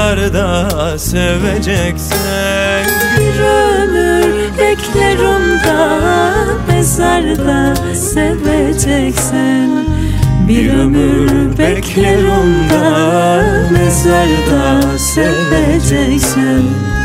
mezarda seveceksen. Bir ömür bekler onda, mezarda seveceksen. Bir ömür bekler onda, mezarda seveceksen.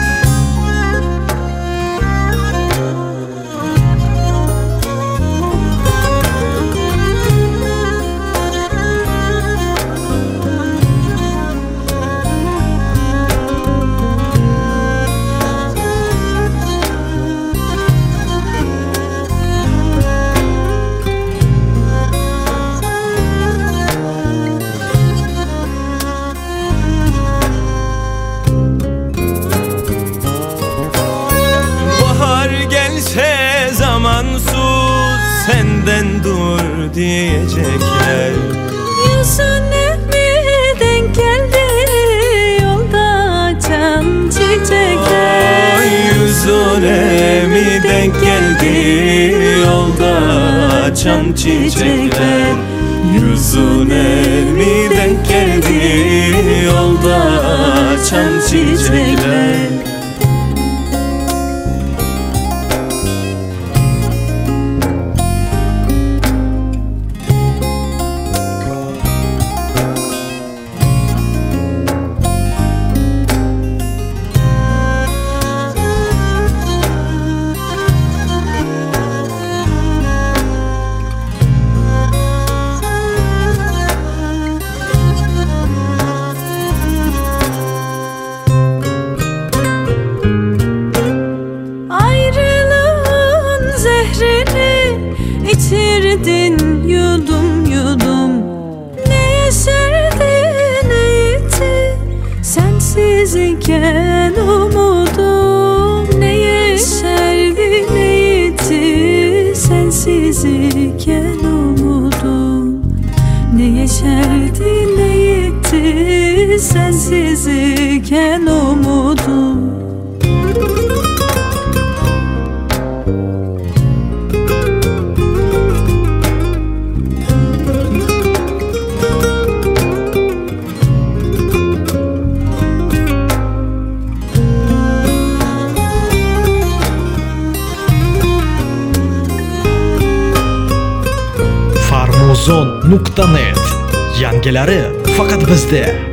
Zamansız senden dur diyecekler. Yüzüne mi denk geldi yolda açan çiçekler? Yüzüne mi denk geldi yolda açan çiçekler? Yüzüne mi denk geldi yolda açan çiçekler? İçirdin yudum yudum, ne yeşerdi ne yitti sensiz iken umudum. Ne yeşerdi ne yitti sensiz iken umudum. Ne yeşerdi ne yitti sensiz iken umudum. Farmuzon.net, yangilari faqat bizda.